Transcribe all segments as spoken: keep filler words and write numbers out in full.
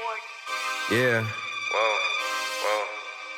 Yeah. Whoa, whoa.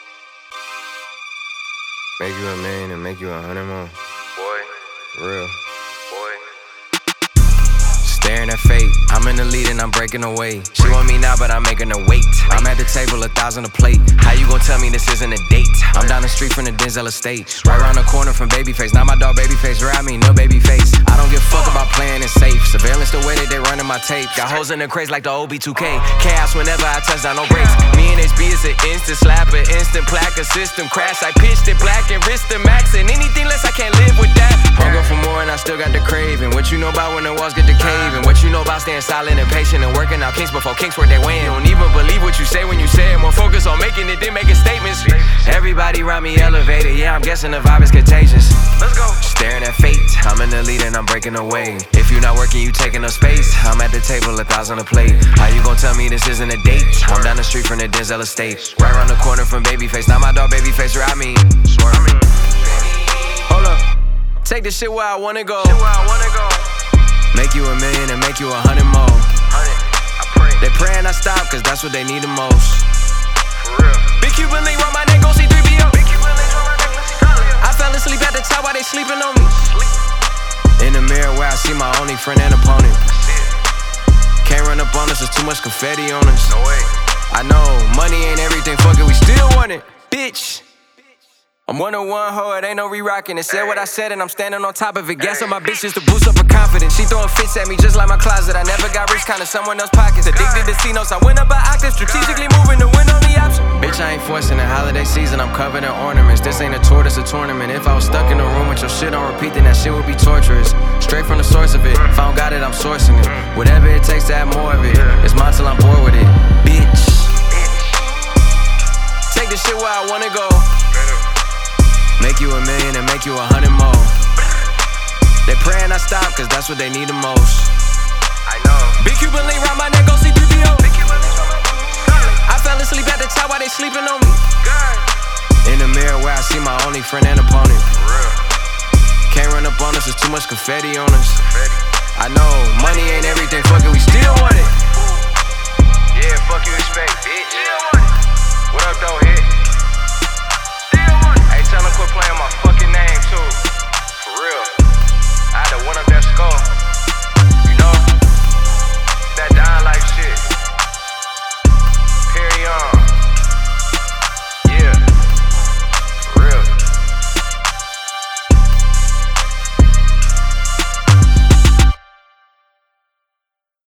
Make you a million and make you a hundred more. Boy, Real. boy. Staring at fate, I'm in the lead and I'm breaking away. She want me now, but I'm making her wait. I'm at the table, a thousand a plate. How you gon' tell me this isn't a date? I'm down the street from the Denzel estate, right around the corner from Babyface. Now my dog Babyface ride me, no Babyface. I don't give a fuck about playing it safe. Surveillance the way that they running my tape. Got hoes in the crates like the O B two K. Chaos whenever I touch down, no brakes. Me and H B is an instant slapper, instant plaque, a system crash. I pitched it black and wrist the max, and anything less I can't live with that. Hunger for more and I still got the craving. What you know about when the walls get to caving? What you know about staying silent and patient and working out kinks before kinks work their way in? Don't even believe what you say when you say it. More focus on making it than making statements. Everybody around me elevated, yeah, I'm guessing the vibe is contagious. Let's go. Staring at fate, I'm in the lead and I'm breaking away. If you not working, you taking up space. I'm at the table, a thousand a plate. How you gon' tell me this isn't a date? I'm down the street from the Denzel estate, right around the corner from Babyface. Now my dog Babyface ride me. Swear I mean. Hold up, take this shit where I wanna go. Shit where I wanna go. Make you a million and make you a hundred more. Hundred, I pray. They praying I stop, cause that's what they need the most. For real. Big Cuban link round my neck, go see three B O. Big Cuban links on my necklace, I fell asleep at the top while they sleeping on me. Sleep. In the mirror where I see my only friend and opponent. Shit. Can't run up on us, there's too much confetti on us. No way. I know, money ain't everything, fuck it, we still want it, bitch. I'm one on one, ho, it ain't no re-rocking. It said what I said and I'm standing on top of it. Gas on my bitch just to boost up her confidence. She throwing fits at me just like my closet. I never got rich, kinda someone else's pockets. Addicted to C-notes, I went up an octave. Strategically moving to win on the option. Bitch, I ain't forcing the holiday season, I'm covered in ornaments. This ain't a tour, this a tournament. If I was stuck in a room with your shit on repeat, then that shit would be torturous. Straight from the source of it, if I don't got it, I'm sourcing it. Whatever it takes to have more of it, it's mine till I'm bored with it, bitch. Take this shit where I wanna go. Make you a million and make you a hundred more. They praying I stop, cause that's what they need the most. I know. Big Cuban link round my neck, go see three B O. Big Cuban links on my necklace. I fell asleep at the top while they sleeping on me. God. In the mirror where I see my only friend and opponent. For real. Can't run up on us, there's too much confetti on us. Confetti. I know, money ain't